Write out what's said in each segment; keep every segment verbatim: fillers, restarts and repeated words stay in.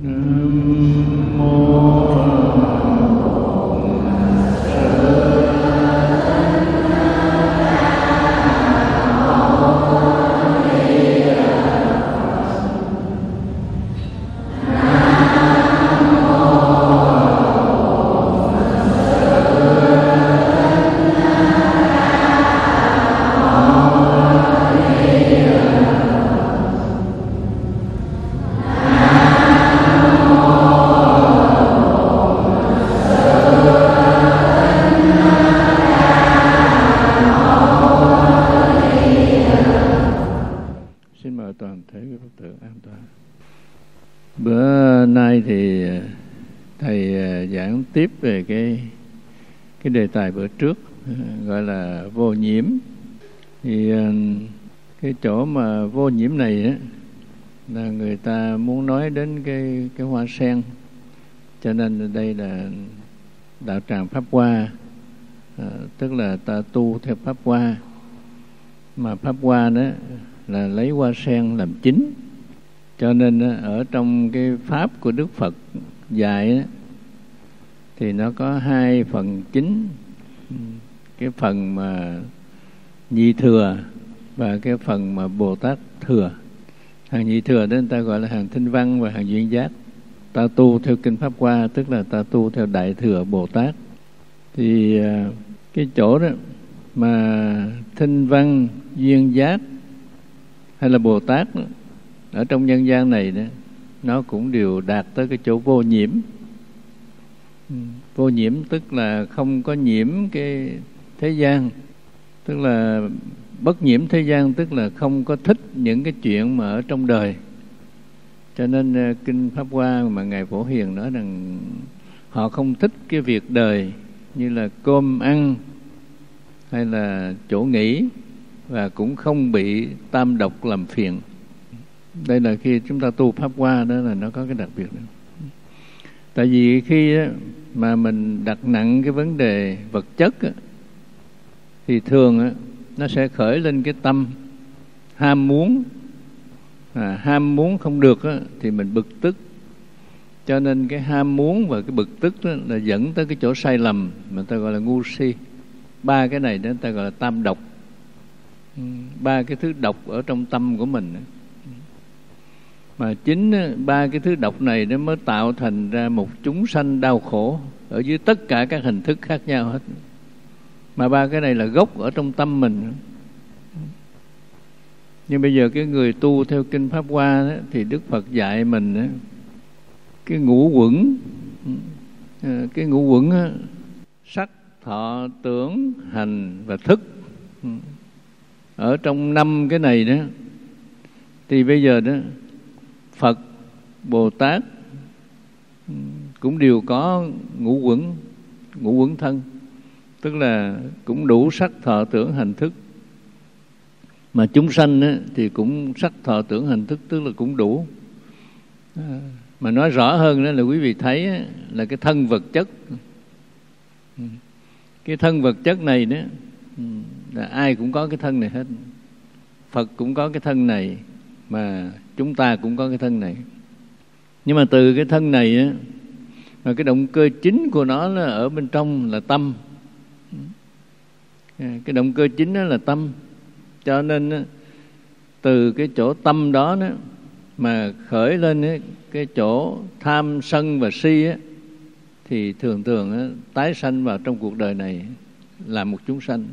Nam mô tiếp về cái cái đề tài bữa trước gọi là vô nhiễm. Thì cái chỗ mà vô nhiễm này á, là người ta muốn nói đến cái cái hoa sen, cho nên đây là đạo tràng Pháp Hoa, à, tức là ta tu theo Pháp Hoa, mà Pháp Hoa đó là lấy hoa sen làm chính, cho nên ở trong cái pháp của Đức Phật dạy đó, thì nó có hai phần chính, cái phần mà nhị thừa và cái phần mà Bồ Tát thừa. Hàng nhị thừa đó người ta gọi là hàng Thanh Văn và hàng Duyên Giác. Ta tu theo kinh Pháp Hoa tức là ta tu theo Đại Thừa Bồ Tát. Thì cái chỗ đó mà Thanh Văn, Duyên Giác hay là Bồ Tát đó, ở trong nhân gian này đó, nó cũng đều đạt tới cái chỗ vô nhiễm. Vô nhiễm tức là không có nhiễm cái thế gian, tức là bất nhiễm thế gian, tức là không có thích những cái chuyện mà ở trong đời. Cho nên kinh Pháp Hoa mà Ngài Phổ Hiền nói rằng họ không thích cái việc đời như là cơm ăn hay là chỗ nghỉ, và cũng không bị tam độc làm phiền. Đây là khi chúng ta tu Pháp Hoa đó là nó có cái đặc biệt đó. Tại vì khi mà mình đặt nặng cái vấn đề vật chất á, thì thường á, nó sẽ khởi lên cái tâm ham muốn. À, ham muốn không được á, thì mình bực tức. Cho nên cái ham muốn và cái bực tức đó là dẫn tới cái chỗ sai lầm mà ta gọi là ngu si. Ba cái này đó ta gọi là tam độc. Ba cái thứ độc ở trong tâm của mình. Mà chính ba cái thứ độc này nó mới tạo thành ra một chúng sanh đau khổ ở dưới tất cả các hình thức khác nhau hết. Mà ba cái này là gốc ở trong tâm mình. Nhưng bây giờ cái người tu theo kinh Pháp Hoa đó, thì Đức Phật dạy mình đó, cái ngũ quẩn, cái ngũ quẩn đó, sắc, thọ, tưởng, hành và thức. Ở trong năm cái này đó, thì bây giờ đó Phật, Bồ Tát cũng đều có ngũ quẩn, ngũ quẩn thân, tức là cũng đủ sắc, thọ, tưởng, hành, thức. Mà chúng sanh á, thì cũng sắc, thọ, tưởng, hành, thức, tức là cũng đủ. À, mà nói rõ hơn đó là quý vị thấy á, là cái thân vật chất. Cái thân vật chất này đó là ai cũng có cái thân này hết. Phật cũng có cái thân này, mà chúng ta cũng có cái thân này. Nhưng mà từ cái thân này á, mà cái động cơ chính của nó là ở bên trong là tâm. Cái động cơ chính đó là tâm. Cho nên á, từ cái chỗ tâm đó, đó mà khởi lên á, cái chỗ tham sân và si á, thì thường thường á, tái sanh vào trong cuộc đời này là một chúng sanh.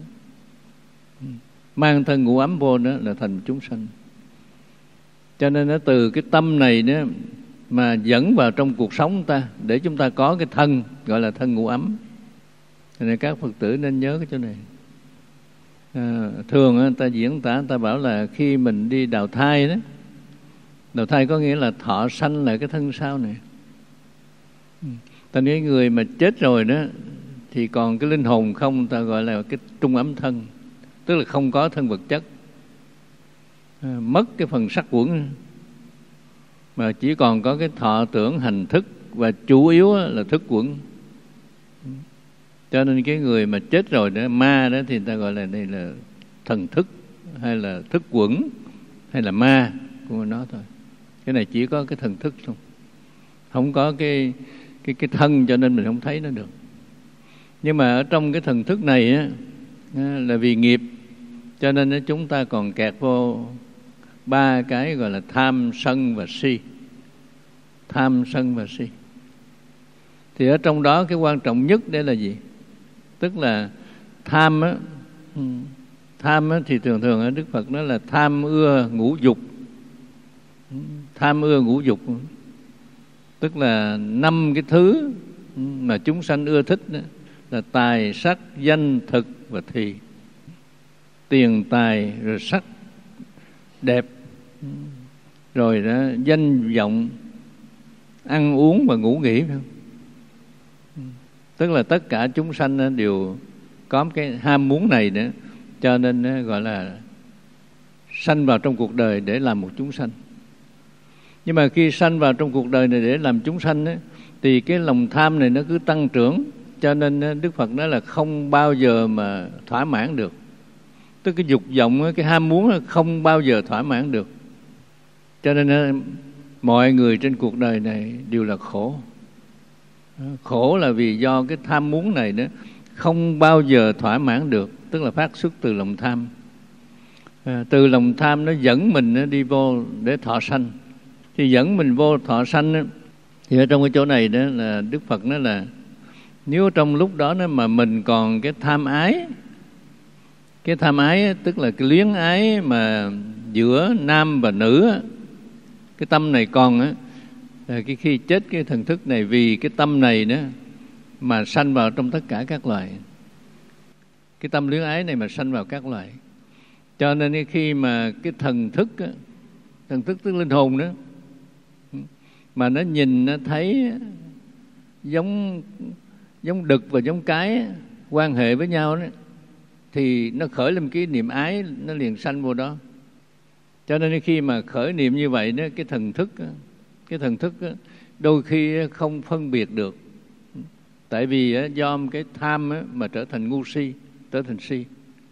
Mang thân ngũ ấm vô đó là thành chúng sanh. Cho nên nó từ cái tâm này đó mà dẫn vào trong cuộc sống ta, để chúng ta có cái thân gọi là thân ngũ ấm. Cho nên các Phật tử nên nhớ cái chỗ này. À, thường người ta diễn tả, người ta bảo là khi mình đi đào thai đó, đào thai có nghĩa là thọ sanh lại cái thân sau này. Ta nói người mà chết rồi đó thì còn cái linh hồn không, ta gọi là cái trung ấm thân, tức là không có thân vật chất. À, mất cái phần sắc quẩn, mà chỉ còn có cái thọ tưởng hành thức, và chủ yếu là thức quẩn. Cho nên cái người mà chết rồi đó, ma đó, thì người ta gọi là đây là thần thức, hay là thức quẩn, hay là ma của nó thôi. Cái này chỉ có cái thần thức thôi. không có cái cái cái thân cho nên mình không thấy nó được. Nhưng mà ở trong cái thần thức này á, là vì nghiệp cho nên chúng ta còn kẹt vô ba cái gọi là tham, sân và si. Tham, sân và si. Thì ở trong đó cái quan trọng nhất đây là gì? Tức là tham á, tham á, thì thường thường ở Đức Phật nói là tham ưa ngũ dục. Tham ưa ngũ dục tức là năm cái thứ mà chúng sanh ưa thích đó, là tài, sắc, danh, thực và thùy. Tiền, tài, rồi sắc, đẹp, rồi đó, danh vọng, ăn uống và ngủ nghỉ. Tức là tất cả chúng sanh đều có cái ham muốn này nữa, cho nên gọi là sanh vào trong cuộc đời để làm một chúng sanh. Nhưng mà khi sanh vào trong cuộc đời này để làm chúng sanh ấy, thì cái lòng tham này nó cứ tăng trưởng, cho nên Đức Phật nói là không bao giờ mà thỏa mãn được. Tức cái dục vọng, cái ham muốn không bao giờ thỏa mãn được. Cho nên mọi người trên cuộc đời này đều là khổ. Khổ là vì do cái tham muốn này đó không bao giờ thỏa mãn được, tức là phát xuất từ lòng tham. À, từ lòng tham nó dẫn mình đi vô để thọ sanh. Thì dẫn mình vô thọ sanh thì ở trong cái chỗ này đó là Đức Phật nói là nếu trong lúc đó mà mình còn cái tham ái, cái tham ái tức là cái luyến ái mà giữa nam và nữ, cái tâm này còn á, cái khi chết cái thần thức này vì cái tâm này đó mà sanh vào trong tất cả các loài. Cái tâm luyến ái này mà sanh vào các loài. Cho nên khi mà cái thần thức, thần thức tức linh hồn đó, mà nó nhìn nó thấy giống giống đực và giống cái quan hệ với nhau đó, thì nó khởi lên cái niệm ái, nó liền sanh vô đó. Cho nên khi mà khởi niệm như vậy đó, cái thần thức cái thần thức đôi khi không phân biệt được, tại vì do cái tham mà trở thành ngu si, trở thành si.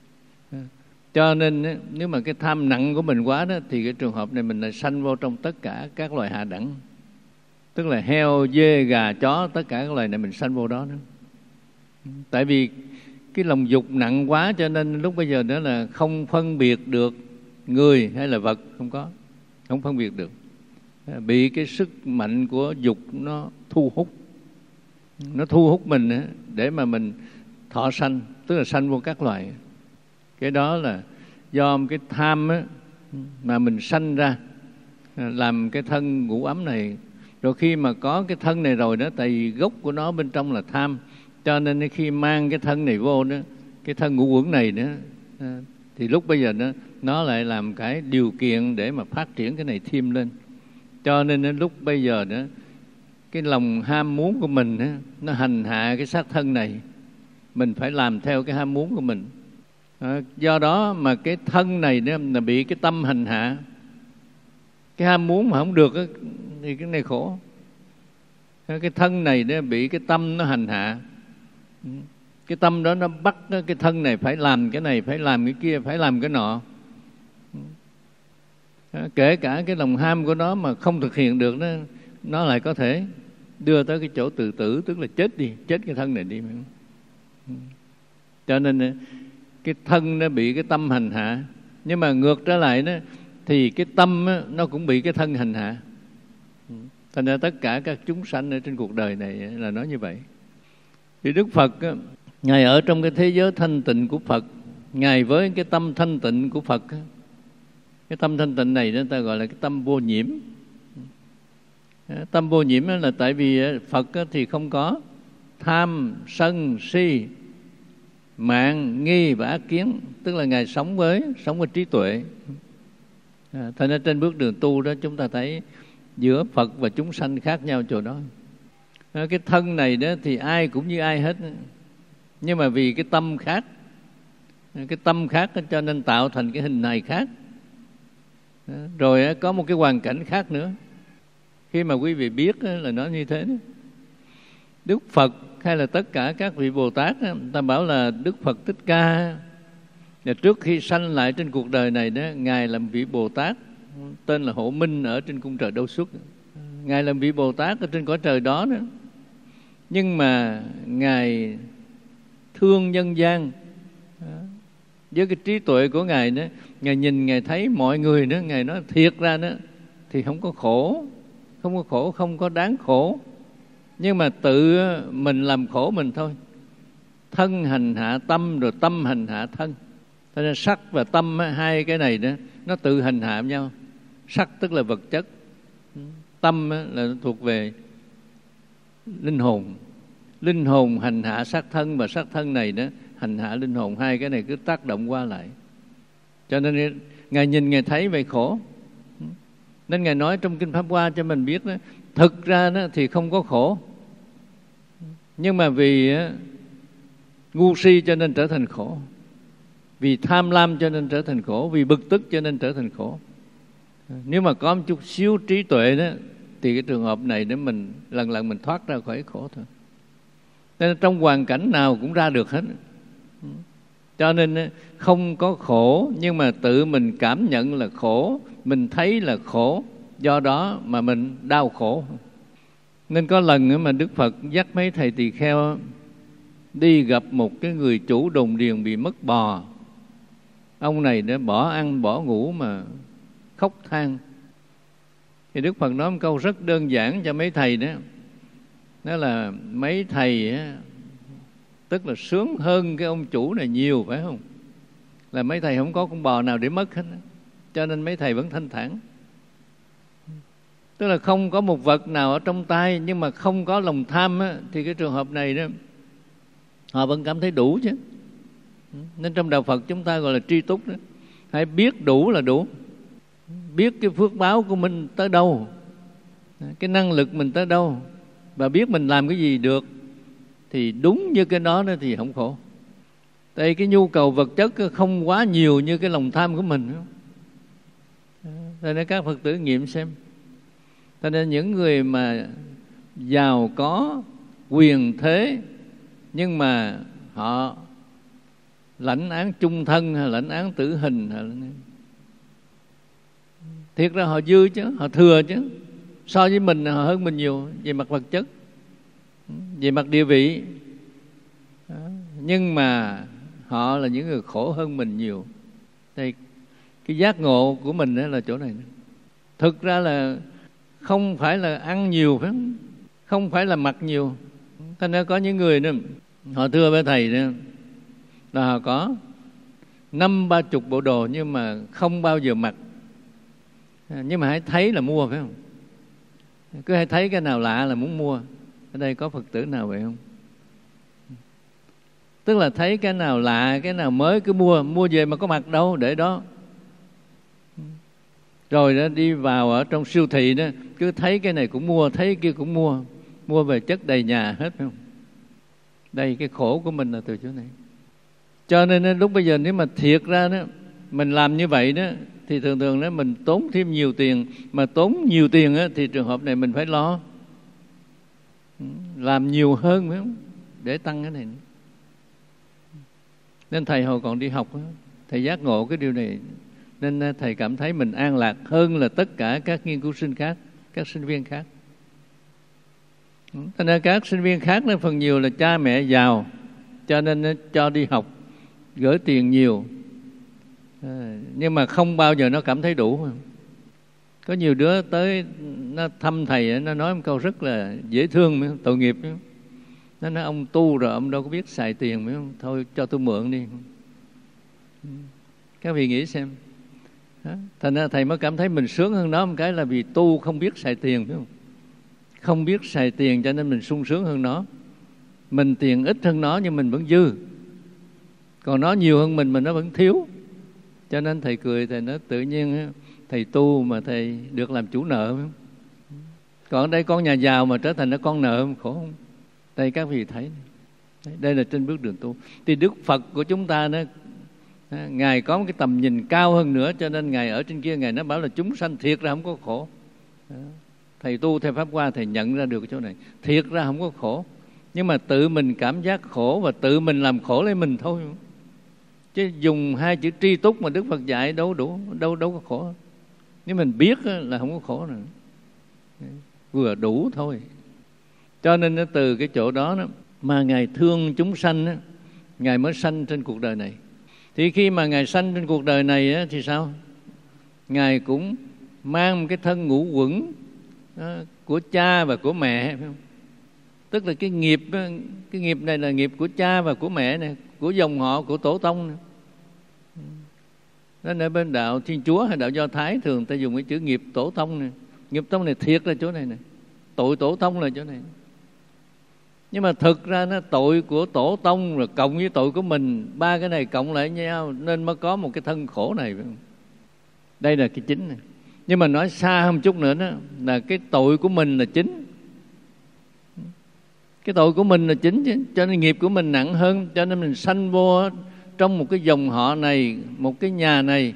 Cho nên nếu mà cái tham nặng của mình quá đó, thì cái trường hợp này mình lại sanh vô trong tất cả các loài hạ đẳng. Tức là heo, dê, gà, chó, tất cả các loài này mình sanh vô đó nữa. Tại vì cái lòng dục nặng quá, cho nên lúc bây giờ nữa là không phân biệt được người hay là vật, không có, không phân biệt được. Bị cái sức mạnh của dục nó thu hút, nó thu hút mình để mà mình thọ sanh, tức là sanh vô các loài. Cái đó là do cái tham á, mà mình sanh ra làm cái thân ngũ ấm này. Rồi khi mà có cái thân này rồi đó, tại vì gốc của nó bên trong là tham, cho nên khi mang cái thân này vô đó, cái thân ngũ uẩn này nữa, thì lúc bây giờ nó nó lại làm cái điều kiện để mà phát triển cái này thêm lên. Cho nên đến lúc bây giờ đó, cái lòng ham muốn của mình đó, nó hành hạ cái xác thân này, mình phải làm theo cái ham muốn của mình. À, do đó mà cái thân này đó là bị cái tâm hành hạ. Cái ham muốn mà không được đó, thì cái này khổ. Cái thân này đó bị cái tâm nó hành hạ. Cái tâm đó nó bắt đó, cái thân này phải làm cái này, phải làm cái kia, phải làm cái nọ. Kể cả cái lòng ham của nó mà không thực hiện được, nó, nó lại có thể đưa tới cái chỗ tự tử, tức là chết đi, chết cái thân này đi. Cho nên cái thân nó bị cái tâm hành hạ. Nhưng mà ngược trở lại đó, thì cái tâm đó, nó cũng bị cái thân hành hạ. Thành ra tất cả các chúng sanh ở trên cuộc đời này là nói như vậy. Thì Đức Phật, Ngài ở trong cái thế giới thanh tịnh của Phật, Ngài với cái tâm thanh tịnh của Phật, cái tâm thanh tịnh này người ta gọi là cái tâm vô nhiễm. Tâm vô nhiễm là tại vì Phật thì không có tham, sân, si, mạng, nghi và ác kiến. Tức là Ngài sống với sống với trí tuệ. À, thành ra trên bước đường tu đó chúng ta thấy giữa Phật và chúng sanh khác nhau chỗ đó. À, cái thân này đó thì ai cũng như ai hết, nhưng mà vì cái tâm khác, cái tâm khác cho nên tạo thành cái hình hài khác. À, rồi có một cái hoàn cảnh khác nữa. Khi mà quý vị biết là nó như thế đó. Đức Phật hay là tất cả các vị Bồ Tát, ta bảo là Đức Phật Thích Ca và trước khi sanh lại trên cuộc đời này đó, Ngài là một vị Bồ Tát tên là Hộ Minh ở trên cung trời Đâu Xuất. Ngài là vị Bồ Tát ở trên cõi trời đó nữa, nhưng mà Ngài thương nhân gian. Với cái trí tuệ của Ngài đó, Ngài nhìn Ngài thấy mọi người nữa, Ngài nói thiệt ra đó thì không có khổ, không có khổ, không có đáng khổ, nhưng mà tự mình làm khổ mình thôi. Thân hành hạ tâm, rồi tâm hành hạ thân. Cho nên sắc và tâm, hai cái này đó nó tự hành hạ nhau. Sắc tức là vật chất, tâm là thuộc về linh hồn. Linh hồn hành hạ sắc thân, và sắc thân này đó hành hạ linh hồn. Hai cái này cứ tác động qua lại. Cho nên Ngài nhìn Ngài thấy vậy khổ, nên Ngài nói trong Kinh Pháp Hoa cho mình biết đó, thực ra đó thì không có khổ, nhưng mà vì ngu si cho nên trở thành khổ, vì tham lam cho nên trở thành khổ, vì bực tức cho nên trở thành khổ. Nếu mà có một chút xíu trí tuệ đó thì cái trường hợp này để mình lần lần mình thoát ra khỏi khổ thôi. Nên trong hoàn cảnh nào cũng ra được hết. Cho nên không có khổ, nhưng mà tự mình cảm nhận là khổ, mình thấy là khổ, do đó mà mình đau khổ. Nên có lần mà Đức Phật dắt mấy thầy tỳ kheo đi gặp một cái người chủ đồn điền bị mất bò. Ông này đã bỏ ăn bỏ ngủ mà khóc than. Thì Đức Phật nói một câu rất đơn giản cho mấy thầy đó. Đó là mấy thầy á, tức là sướng hơn cái ông chủ này nhiều, phải không? Là mấy thầy không có con bò nào để mất hết, cho nên mấy thầy vẫn thanh thản. Tức là không có một vật nào ở trong tay, nhưng mà không có lòng tham á, thì cái trường hợp này đó họ vẫn cảm thấy đủ chứ. Nên trong đạo Phật chúng ta gọi là tri túc đó. Hãy biết đủ là đủ. Biết cái phước báo của mình tới đâu, cái năng lực mình tới đâu, và biết mình làm cái gì được, thì đúng như cái đó, đó thì không khổ. Tại cái nhu cầu vật chất không quá nhiều như cái lòng tham của mình. Cho nên các Phật tử nghiệm xem. Cho nên những người mà giàu có quyền thế, nhưng mà họ lãnh án chung thân hay lãnh án tử hình, thiệt ra họ dư chứ, họ thừa chứ. So với mình họ hơn mình nhiều về mặt vật chất, về mặt địa vị, nhưng mà họ là những người khổ hơn mình nhiều. Đây, cái giác ngộ của mình đó là chỗ này. Thực ra là không phải là ăn nhiều, phải không? Không phải là mặc nhiều. Thành ra có những người đó, họ thưa với thầy đó, là họ có năm ba chục bộ đồ nhưng mà không bao giờ mặc. Nhưng mà hãy thấy là mua, phải không? Cứ hãy thấy cái nào lạ là muốn mua. Ở đây có Phật tử nào vậy không? Tức là thấy cái nào lạ, cái nào mới cứ mua. Mua về mà có mặc đâu, để đó. Rồi đó đi vào ở trong siêu thị đó, cứ thấy cái này cũng mua, thấy kia cũng mua. Mua về chất đầy nhà hết, phải không? Đây, cái khổ của mình là từ chỗ này. Cho nên lúc bây giờ nếu mà thiệt ra đó, mình làm như vậy đó, thì thường thường đó mình tốn thêm nhiều tiền. Mà tốn nhiều tiền đó, thì trường hợp này mình phải lo làm nhiều hơn, phải không? Để tăng cái này. Nên thầy hồi còn đi học đó, thầy giác ngộ cái điều này, nên thầy cảm thấy mình an lạc hơn là tất cả các nghiên cứu sinh khác, các sinh viên khác. Thành ra các sinh viên khác đó, phần nhiều là cha mẹ giàu, cho nên cho đi học, gửi tiền nhiều, à, nhưng mà không bao giờ nó cảm thấy đủ. Có nhiều đứa tới nó thăm thầy, nó nói một câu rất là dễ thương, tội nghiệp. Nó nói ông tu rồi ông đâu có biết xài tiền, phải không? Thôi cho tôi mượn đi. Các vị nghĩ xem. Thành ra thầy mới cảm thấy mình sướng hơn nó một cái là vì tu không biết xài tiền, phải không? Không biết xài tiền cho nên mình sung sướng hơn nó. Mình tiền ít hơn nó nhưng mình vẫn dư, còn nó nhiều hơn mình mà nó vẫn thiếu. Cho nên thầy cười, thầy nói tự nhiên thầy tu mà thầy được làm chủ nợ, phải không? Còn ở đây con nhà giàu mà trở thành nó con nợ, khổ không? Đây các vị thấy, đây là trên bước đường tu. Thì Đức Phật của chúng ta đó, Ngài có một cái tầm nhìn cao hơn nữa, cho nên Ngài ở trên kia Ngài nó bảo là chúng sanh thiệt ra không có khổ. Thầy tu theo Pháp Hoa thầy nhận ra được cái chỗ này, thiệt ra không có khổ, nhưng mà tự mình cảm giác khổ và tự mình làm khổ lấy mình thôi. Chứ dùng hai chữ tri túc mà Đức Phật dạy đâu đủ, đâu đâu có khổ. Nếu mình biết là không có khổ nữa. vừa đủ thôi. Cho nên nó từ cái chỗ đó, đó mà Ngài thương chúng sanh đó, Ngài mới sanh trên cuộc đời này. Thì khi mà Ngài sanh trên cuộc đời này đó, thì sao? Ngài cũng mang một cái thân ngũ quẩn đó, của cha và của mẹ, phải không? Tức là cái nghiệp, cái nghiệp này là nghiệp của cha và của mẹ này, của dòng họ, của tổ tông này. Nên ở bên đạo Thiên Chúa hay đạo Do Thái thường ta dùng cái chữ nghiệp tổ tông này. Nghiệp tổ tông này thiệt là chỗ này này, tội tổ tông là chỗ này. Nhưng mà thực ra nó tội của tổ tông rồi cộng với tội của mình, ba cái này cộng lại với nhau nên mới có một cái thân khổ này, phải không? Đây là cái chính này. Nhưng mà nói xa hơn một chút nữa đó, là cái tội của mình là chính. Cái tội của mình là chính chứ, cho nên nghiệp của mình nặng hơn. Cho nên mình sanh vô trong một cái dòng họ này, một cái nhà này,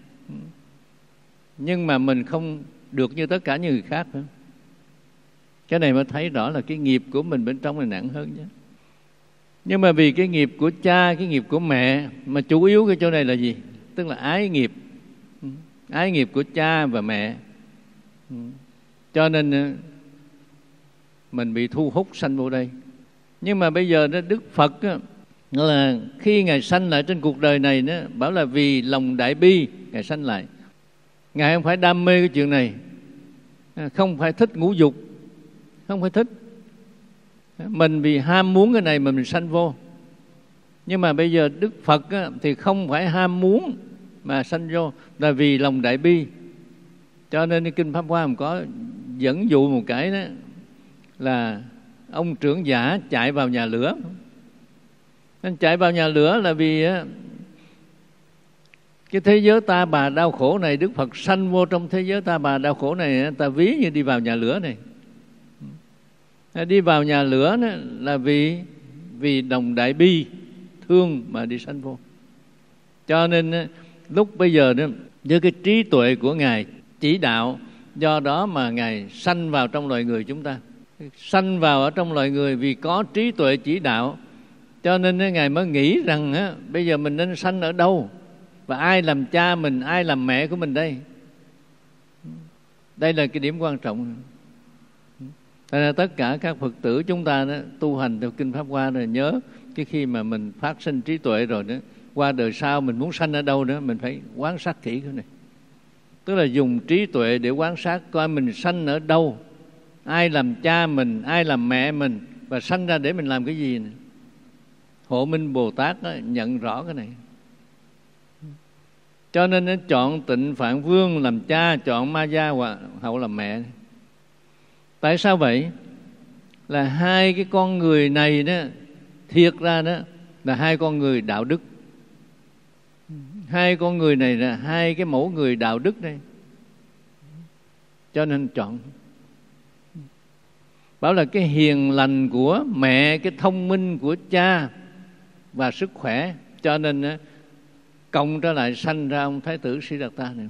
nhưng mà mình không được như tất cả những người khác nữa. Cái này mới thấy rõ là cái nghiệp của mình bên trong là nặng hơn chứ. Nhưng mà vì cái nghiệp của cha, cái nghiệp của mẹ, mà chủ yếu cái chỗ này là gì? Tức là ái nghiệp. Ái nghiệp của cha và mẹ. Cho nên mình bị thu hút sanh vô đây. Nhưng mà bây giờ đó, Đức Phật đó, là khi Ngài sanh lại trên cuộc đời này đó, bảo là vì lòng đại bi Ngài sanh lại. Ngài không phải đam mê cái chuyện này, không phải thích ngũ dục, không phải thích. Mình vì ham muốn cái này mà mình sanh vô. Nhưng mà bây giờ Đức Phật á, thì không phải ham muốn mà sanh vô, là vì lòng đại bi. Cho nên Kinh Pháp Hoa mình có dẫn dụ một cái đó, là ông trưởng giả chạy vào nhà lửa. Nên chạy vào nhà lửa là vì á, cái thế giới ta bà đau khổ này, Đức Phật sanh vô trong thế giới ta bà đau khổ này, ta ví như đi vào nhà lửa này. Đi vào nhà lửa đó là vì vì đồng đại bi thương mà đi sanh vô. Cho nên lúc bây giờ đó, với cái trí tuệ của Ngài chỉ đạo, do đó mà Ngài sanh vào trong loài người chúng ta. Sanh vào ở trong loài người vì có trí tuệ chỉ đạo, cho nên Ngài mới nghĩ rằng á, bây giờ mình nên sanh ở đâu, và ai làm cha mình, ai làm mẹ của mình đây. Đây là cái điểm quan trọng. Thế nên tất cả các Phật tử chúng ta đó, tu hành theo Kinh Pháp Hoa rồi, nhớ cái khi mà mình phát sinh trí tuệ rồi đó, qua đời sau mình muốn sanh ở đâu đó, mình phải quan sát kỹ cái này. Tức là dùng trí tuệ để quan sát coi mình sanh ở đâu, ai làm cha mình, ai làm mẹ mình, và sanh ra để mình làm cái gì này. Hộ Minh Bồ Tát đó, nhận rõ cái này. Cho nên nó chọn Tịnh Phạn Vương làm cha, chọn Ma Gia Hoàng hậu làm mẹ. Tại sao vậy? Là hai cái con người này đó, thiệt ra đó là hai con người đạo đức. Hai con người này là hai cái mẫu người đạo đức đây. Cho nên chọn. Bảo là cái hiền lành của mẹ, cái thông minh của cha và sức khỏe. Cho nên cộng trở lại sanh ra ông Thái tử Siddhartha này.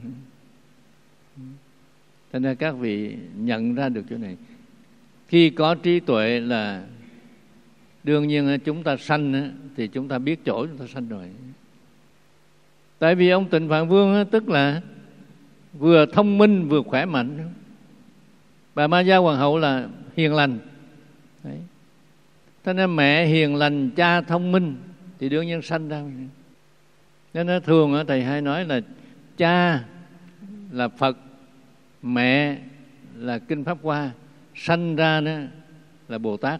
Cho nên các vị nhận ra được chỗ này. Khi có trí tuệ là đương nhiên chúng ta sanh thì chúng ta biết chỗ chúng ta sanh rồi. Tại vì ông Tịnh Phạn Vương tức là vừa thông minh vừa khỏe mạnh. Bà Ma Gia Hoàng hậu là hiền lành. Đấy. Thế nên mẹ hiền lành, cha thông minh thì đương nhiên sanh ra. Nên nó thường thầy hay nói là cha là Phật, mẹ là Kinh Pháp Hoa, sanh ra đó là Bồ Tát.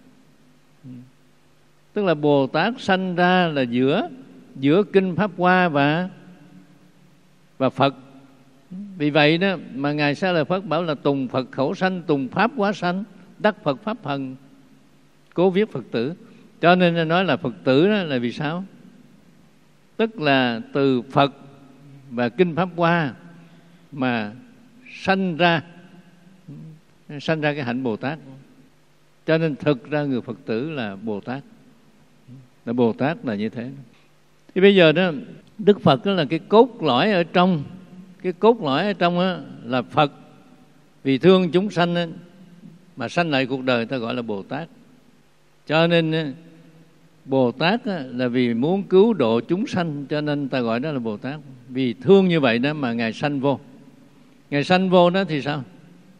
Tức là Bồ Tát sanh ra là giữa giữa Kinh Pháp Hoa và và Phật. Vì vậy đó mà Ngài Xá Lợi Phất bảo là tùng Phật khẩu sanh, tùng Pháp hóa sanh, đắc Phật Pháp thần, cố viết Phật tử. Cho nên nói là Phật tử đó là vì sao? Tức là từ Phật và Kinh Pháp Hoa mà sanh ra sanh ra cái hạnh Bồ Tát. Cho nên thực ra người Phật tử là Bồ Tát. Là Bồ Tát là như thế. Thì bây giờ đó Đức Phật đó là cái cốt lõi ở trong, cái cốt lõi ở trong đó là Phật. Vì thương chúng sanh đó, mà sanh lại cuộc đời ta gọi là Bồ Tát. Cho nên Bồ Tát là vì muốn cứu độ chúng sanh, cho nên ta gọi đó là Bồ Tát. Vì thương như vậy đó mà Ngài sanh vô. Ngài sanh vô đó thì sao?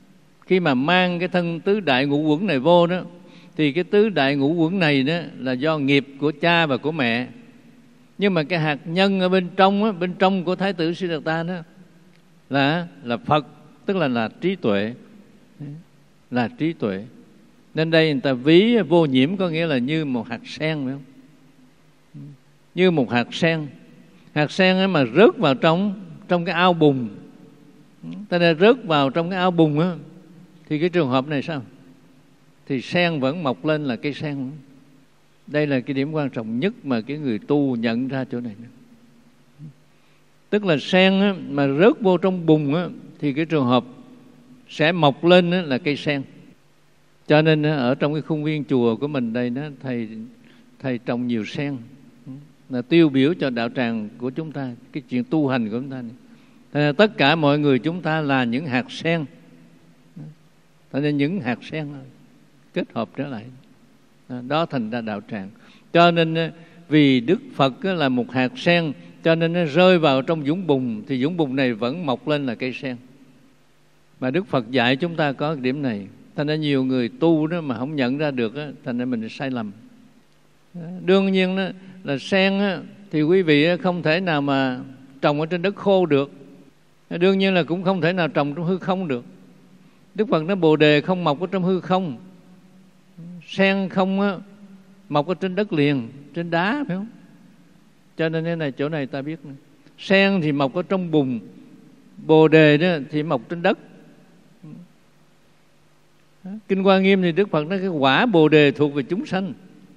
Khi mà mang cái thân tứ đại ngũ uẩn này vô đó, thì cái tứ đại ngũ uẩn này đó là do nghiệp của cha và của mẹ. Nhưng mà cái hạt nhân ở bên trong á, bên trong của Thái tử Siddhartha đó là là Phật, tức là là trí tuệ, là trí tuệ. Nên đây người ta ví vô nhiễm có nghĩa là như một hạt sen, phải không? Như một hạt sen. Hạt sen ấy mà rớt vào trong trong cái ao bùn, ta đã rớt vào trong cái ao bùn á, thì cái trường hợp này sao? Thì sen vẫn mọc lên là cây sen. Đây là cái điểm quan trọng nhất mà cái người tu nhận ra chỗ này. Tức là sen á, mà rớt vô trong bùn á, thì cái trường hợp sẽ mọc lên á, là cây sen. Cho nên á, ở trong cái khuôn viên chùa của mình đây đó, thầy thầy trồng nhiều sen, là tiêu biểu cho đạo tràng của chúng ta, cái chuyện tu hành của chúng ta này. Thế tất cả mọi người chúng ta là những hạt sen. Thế nên những hạt sen kết hợp trở lại, đó thành ra đạo tràng. Cho nên vì Đức Phật là một hạt sen, cho nên nó rơi vào trong vũng bùn, thì vũng bùn này vẫn mọc lên là cây sen. Mà Đức Phật dạy chúng ta có cái điểm này. Thành ra nhiều người tu đó mà không nhận ra được đó, thành ra mình sai lầm. Đương nhiên đó, là sen đó, thì quý vị không thể nào mà trồng ở trên đất khô được. Đương nhiên là cũng không thể nào trồng trong hư không được. Đức Phật nói Bồ Đề không mọc ở trong hư không, sen không á, mọc ở trên đất liền, trên đá, phải không? Cho nên thế này, chỗ này ta biết này. Sen thì mọc ở trong bùn, Bồ Đề đó thì mọc trên đất. Kinh Hoa Nghiêm thì Đức Phật nói cái quả Bồ Đề thuộc về chúng sanh.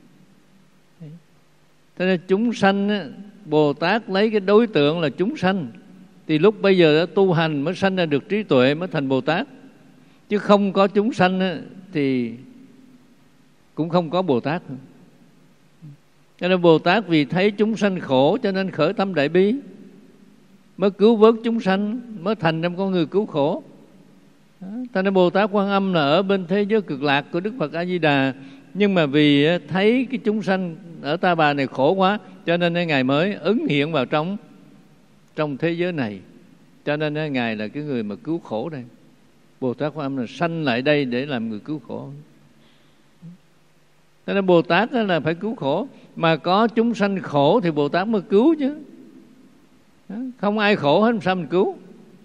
Thế nên chúng sanh á, Bồ Tát lấy cái đối tượng là chúng sanh, thì lúc bây giờ đã tu hành mới sanh ra được trí tuệ, mới thành Bồ Tát. Chứ không có chúng sanh á, thì cũng không có Bồ Tát. Cho nên Bồ Tát vì thấy chúng sanh khổ cho nên khởi tâm đại bi, mới cứu vớt chúng sanh, mới thành ra con người cứu khổ. Cho nên Bồ Tát Quan Âm là ở bên thế giới cực lạc của Đức Phật A Di Đà, nhưng mà vì thấy cái chúng sanh ở Ta Bà này khổ quá, cho nên Ngài mới ứng hiện vào trong trong thế giới này. Cho nên Ngài là cái người mà cứu khổ đây. Bồ Tát Quan Âm là sanh lại đây để làm người cứu khổ. Cho nên Bồ Tát là phải cứu khổ, mà có chúng sanh khổ thì Bồ Tát mới cứu chứ. Không ai khổ hết sao mình cứu.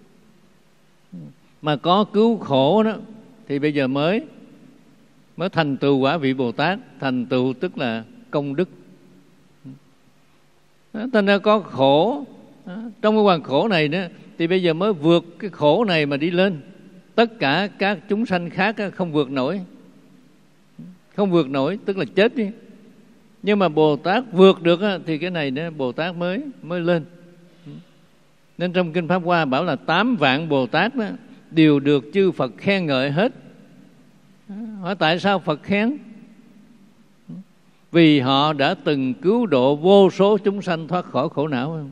Mà có cứu khổ đó thì bây giờ mới mới thành tựu quả vị Bồ Tát. Thành tựu tức là công đức. Thành ra có khổ, trong cái hoàn khổ này đó, thì bây giờ mới vượt cái khổ này mà đi lên. Tất cả các chúng sanh khác không vượt nổi. Không vượt nổi tức là chết đi. Nhưng mà Bồ Tát vượt được thì cái này đó, Bồ Tát mới mới lên. Nên trong Kinh Pháp Hoa bảo là tám vạn Bồ Tát đó đều được chư Phật khen ngợi hết. Hỏi tại sao Phật khen? Vì họ đã từng cứu độ vô số chúng sanh thoát khỏi khổ não.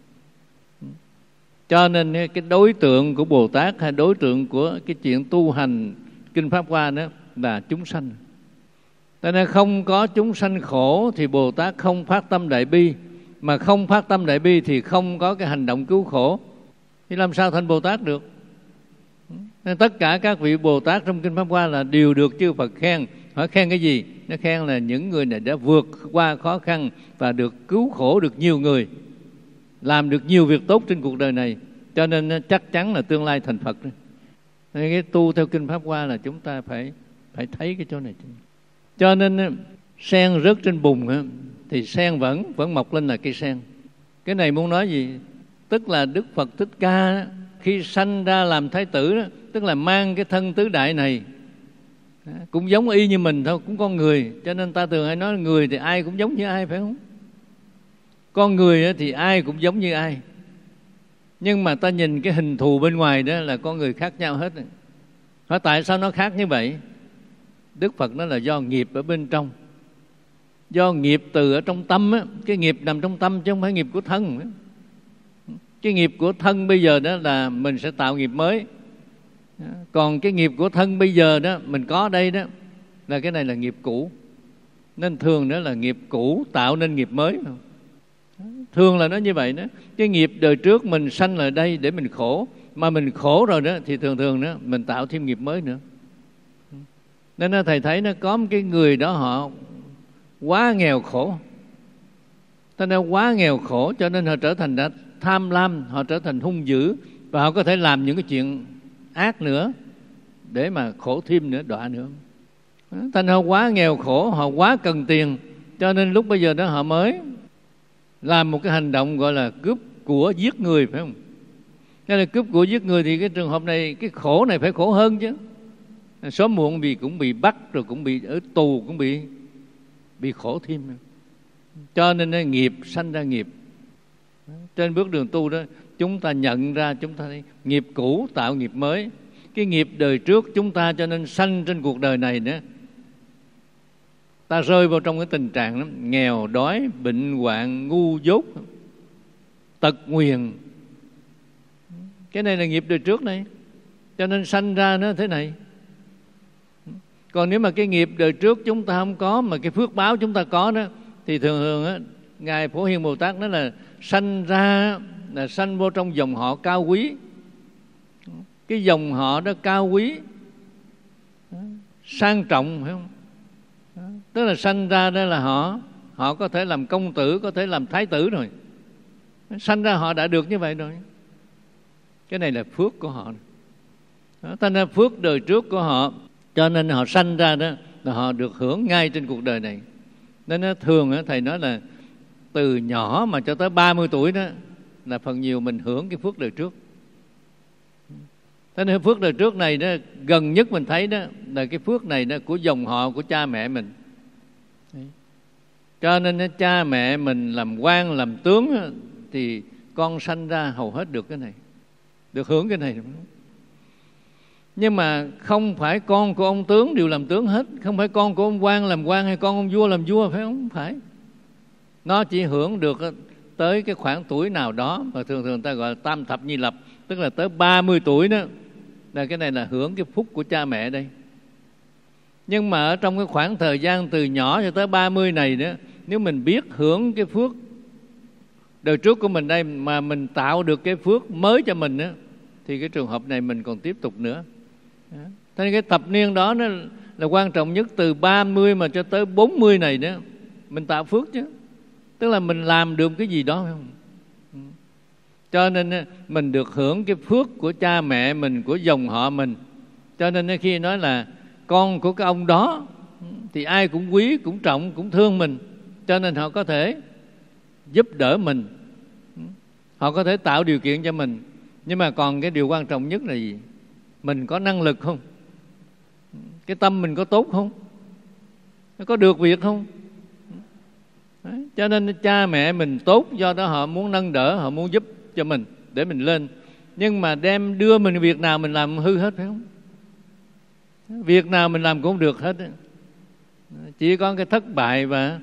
Cho nên cái đối tượng của Bồ Tát hay đối tượng của cái chuyện tu hành Kinh Pháp Hoa đó là chúng sanh. Cho nên không có chúng sanh khổ thì Bồ Tát không phát tâm đại bi. Mà không phát tâm đại bi thì không có cái hành động cứu khổ. Thì làm sao thành Bồ Tát được? Nên tất cả các vị Bồ Tát trong Kinh Pháp Hoa là đều được chư Phật khen. Hỏi khen cái gì? Nó khen là những người này đã vượt qua khó khăn và được cứu khổ được nhiều người, làm được nhiều việc tốt trên cuộc đời này. Cho nên chắc chắn là tương lai thành Phật. Nên cái tu theo Kinh Pháp Hoa là chúng ta phải phải thấy cái chỗ này. Cho nên sen rớt trên bùn thì sen vẫn vẫn mọc lên là cây sen. Cái này muốn nói gì? Tức là Đức Phật Thích Ca khi sanh ra làm thái tử đó, tức là mang cái thân tứ đại này, cũng giống y như mình thôi, cũng con người. Cho nên ta thường hay nói người thì ai cũng giống như ai, phải không? Con người thì ai cũng giống như ai, nhưng mà ta nhìn cái hình thù bên ngoài đó là con người khác nhau hết. Hỏi tại sao nó khác như vậy? Đức Phật nói là do nghiệp ở bên trong. Do nghiệp từ ở trong tâm á, cái nghiệp nằm trong tâm chứ không phải nghiệp của thân. Cái nghiệp của thân bây giờ đó là mình sẽ tạo nghiệp mới. Còn cái nghiệp của thân bây giờ đó mình có đây đó là cái này là nghiệp cũ. Nên thường đó là nghiệp cũ tạo nên nghiệp mới. Thường là nó như vậy đó. Cái nghiệp đời trước mình sanh lại đây để mình khổ, mà mình khổ rồi đó thì thường thường đó mình tạo thêm nghiệp mới nữa. Nên nó thầy thấy nó có một cái người đó họ quá nghèo khổ, cho nên quá nghèo khổ cho nên họ trở thành đã tham lam, họ trở thành hung dữ, và họ có thể làm những cái chuyện ác nữa để mà khổ thêm nữa, đọa nữa. Thành họ quá nghèo khổ, họ quá cần tiền, cho nên lúc bây giờ đó họ mới làm một cái hành động gọi là cướp của giết người, phải không? Nên là cướp của giết người thì cái trường hợp này, cái khổ này phải khổ hơn chứ. Sớm muộn vì cũng bị bắt, rồi cũng bị ở tù, cũng bị bị khổ thêm. Cho nên nghiệp sanh ra nghiệp. Trên bước đường tu đó, chúng ta nhận ra chúng ta thấy nghiệp cũ tạo nghiệp mới. Cái nghiệp đời trước chúng ta cho nên sanh trên cuộc đời này nữa. Ta rơi vào trong cái tình trạng đó, nghèo, đói, bệnh hoạn, ngu dốt, tật nguyền. Cái này là nghiệp đời trước này, cho nên sanh ra nó thế này. Còn nếu mà cái nghiệp đời trước chúng ta không có, mà cái phước báo chúng ta có đó, thì thường thường á, Ngài Phổ Hiền Bồ Tát nói là sanh ra là sanh vô trong dòng họ cao quý. Cái dòng họ đó cao quý, sang trọng, phải không? Tức là sanh ra đó là họ họ có thể làm công tử, có thể làm thái tử rồi. Sanh ra họ đã được như vậy rồi. Cái này là phước của họ. Thành ra phước đời trước của họ, cho nên họ sanh ra đó là họ được hưởng ngay trên cuộc đời này. Nên nó thường thầy nói là từ nhỏ mà cho tới ba mươi tuổi đó là phần nhiều mình hưởng cái phước đời trước. Thế nên phước đời trước này đó, gần nhất mình thấy đó là cái phước này đó của dòng họ của cha mẹ mình. Cho nên đó, cha mẹ mình làm quan làm tướng đó, thì con sanh ra hầu hết được cái này, được hưởng cái này. Nhưng mà không phải con của ông tướng đều làm tướng hết, không phải con của ông quan làm quan hay con ông vua làm vua, phải không? Không phải. Nó chỉ hưởng được tới cái khoảng tuổi nào đó, mà thường thường ta gọi là tam thập nhi lập, tức là tới ba mươi tuổi đó, là cái này là hưởng cái phúc của cha mẹ đây. Nhưng mà ở trong cái khoảng thời gian từ nhỏ cho tới ba mươi này đó, nếu mình biết hưởng cái phước đời trước của mình đây, mà mình tạo được cái phước mới cho mình đó, thì cái trường hợp này mình còn tiếp tục nữa. Thế nên cái thập niên đó nó là quan trọng nhất, từ ba mươi mà cho tới bốn mươi này đó, mình tạo phước chứ. Tức là mình làm được cái gì đó, phải không? Cho nên mình được hưởng cái phước của cha mẹ mình, của dòng họ mình. Cho nên khi nói là con của cái ông đó thì ai cũng quý, cũng trọng, cũng thương mình. Cho nên họ có thể giúp đỡ mình, họ có thể tạo điều kiện cho mình. Nhưng mà còn cái điều quan trọng nhất là gì? Mình có năng lực không? Cái tâm mình có tốt không? Nó có được việc không? Đấy. Cho nên cha mẹ mình tốt, do đó họ muốn nâng đỡ, họ muốn giúp cho mình để mình lên. Nhưng mà đem đưa mình việc nào mình làm hư hết, phải không? Việc nào mình làm cũng không được hết. Chỉ có cái thất bại và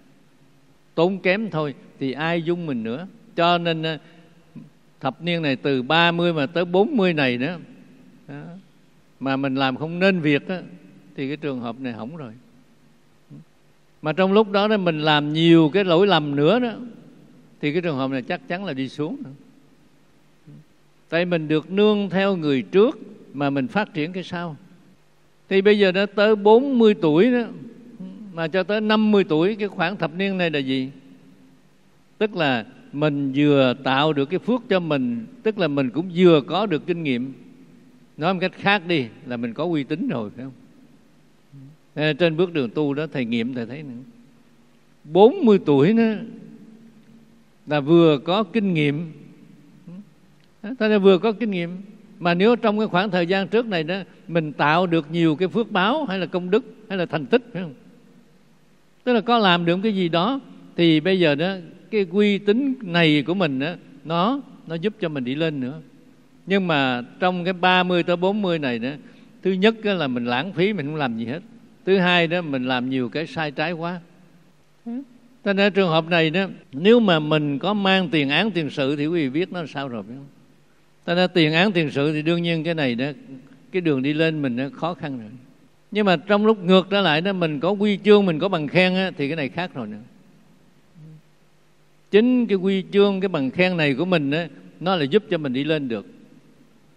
tốn kém thôi, thì ai dung mình nữa. Cho nên thập niên này từ ba mươi mà tới bốn mươi này đó, đó mà mình làm không nên việc đó, thì cái trường hợp này hỏng rồi. Mà trong lúc đó, đó mình làm nhiều cái lỗi lầm nữa đó, thì cái trường hợp này chắc chắn là đi xuống nữa. Tại mình được nương theo người trước mà mình phát triển cái sau. Thì bây giờ nó tới bốn mươi tuổi đó, mà cho tới năm mươi tuổi, cái khoảng thập niên này là gì? Tức là mình vừa tạo được cái phước cho mình, tức là mình cũng vừa có được kinh nghiệm. Nói một cách khác đi là mình có uy tín rồi, phải không? Nên trên bước đường tu đó thầy nghiệm thầy thấy nữa, bốn mươi tuổi đó là vừa có kinh nghiệm. Ta là vừa có kinh nghiệm. Mà nếu trong cái khoảng thời gian trước này đó mình tạo được nhiều cái phước báo hay là công đức hay là thành tích, phải không? Tức là có làm được cái gì đó, thì bây giờ đó cái uy tín này của mình đó, nó nó giúp cho mình đi lên nữa. Nhưng mà trong cái ba mươi tới bốn mươi này đó, thứ nhất là mình lãng phí, mình không làm gì hết. Thứ hai đó mình làm nhiều cái sai trái quá. Cho nên trường hợp này đó, nếu mà mình có mang tiền án tiền sự thì quý vị biết nó sao rồi, phải không? Cho nên tiền án tiền sự thì đương nhiên cái này đó, cái đường đi lên mình nó khó khăn rồi. Nhưng mà trong lúc ngược trở lại đó, mình có huy chương, mình có bằng khen á, thì cái này khác rồi nữa. Chính cái huy chương, cái bằng khen này của mình á, nó là giúp cho mình đi lên được.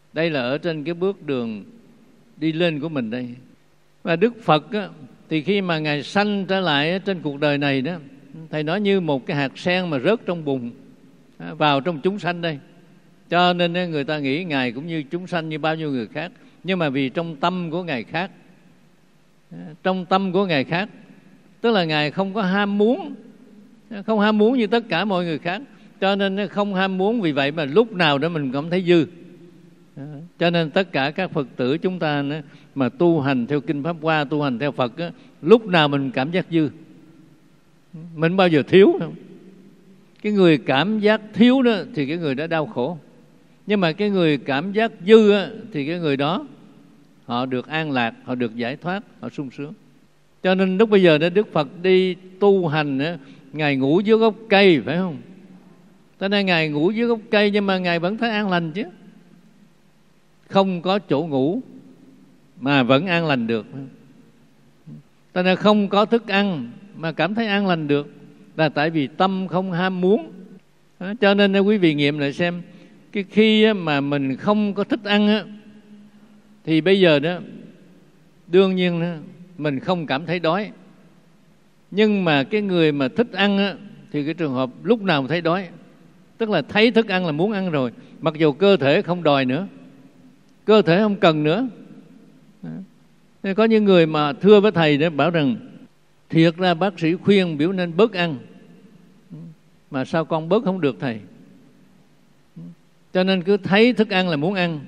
Đây là ở trên cái bước đường đi lên của mình đây. Và Đức Phật á, thì khi mà Ngài sanh trở lại trên cuộc đời này đó, Thầy nói như một cái hạt sen mà rớt trong bùn vào trong chúng sanh đây. Cho nên người ta nghĩ Ngài cũng như chúng sanh, như bao nhiêu người khác. Nhưng mà vì trong tâm của Ngài khác, trong tâm của Ngài khác, tức là Ngài không có ham muốn, không ham muốn như tất cả mọi người khác. Cho nên không ham muốn, vì vậy mà lúc nào đó mình cảm thấy dư. Cho nên tất cả các Phật tử chúng ta mà tu hành theo Kinh Pháp Hoa, tu hành theo Phật, lúc nào mình cảm giác dư, mình bao giờ thiếu không? Cái người cảm giác thiếu đó thì cái người đó đau khổ. Nhưng mà cái người cảm giác dư á, thì cái người đó họ được an lạc, họ được giải thoát, họ sung sướng. Cho nên lúc bây giờ đó Đức Phật đi tu hành á, Ngài ngủ dưới gốc cây, phải không? Cho nên Ngài ngủ dưới gốc cây nhưng mà Ngài vẫn thấy an lành chứ. Không có chỗ ngủ mà vẫn an lành được. Cho nên không có thức ăn mà cảm thấy an lành được, là tại vì tâm không ham muốn. Cho nên quý vị nghiệm lại xem, cái khi mà mình không có thích ăn á, thì bây giờ đó đương nhiên đó, mình không cảm thấy đói. Nhưng mà cái người mà thích ăn á, thì cái trường hợp lúc nào mà thấy đói, tức là thấy thức ăn là muốn ăn rồi, mặc dù cơ thể không đòi nữa, cơ thể không cần nữa. Nên có những người mà thưa với thầy đó bảo rằng thiệt ra bác sĩ khuyên biểu nên bớt ăn, mà sao con bớt không được thầy? Cho nên cứ thấy thức ăn là muốn ăn.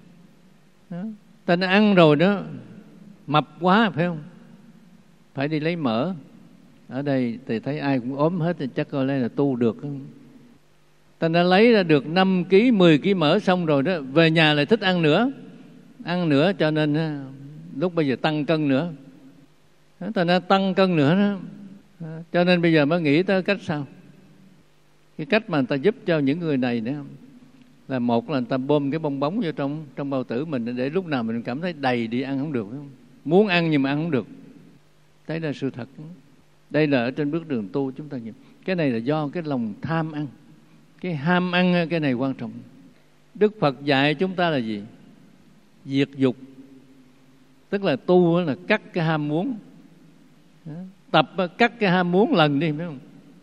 Ta đã ăn rồi đó, mập quá phải không? Phải đi lấy mỡ. Ở đây thì thấy ai cũng ốm hết, thì chắc coi đây là tu được. Ta đã lấy ra được năm ký, mười ký mỡ xong rồi đó, về nhà lại thích ăn nữa. Ăn nữa cho nên lúc bây giờ tăng cân nữa. Ta đã tăng cân nữa đó. Cho nên bây giờ mới nghĩ tới cách sao? Cái cách mà người ta giúp cho những người này nữa là một là người ta bơm cái bong bóng vô trong trong bao tử mình, để lúc nào mình cảm thấy đầy đi ăn không được, phải không? Muốn ăn nhưng mà ăn không được. Đấy là sự thật. Đây là ở trên bước đường tu chúng ta nhìn. Cái này là do cái lòng tham ăn, cái ham ăn, cái này quan trọng. Đức Phật dạy chúng ta là gì? Diệt dục. Tức là tu là cắt cái ham muốn. Tập cắt cái ham muốn lần đi, phải không?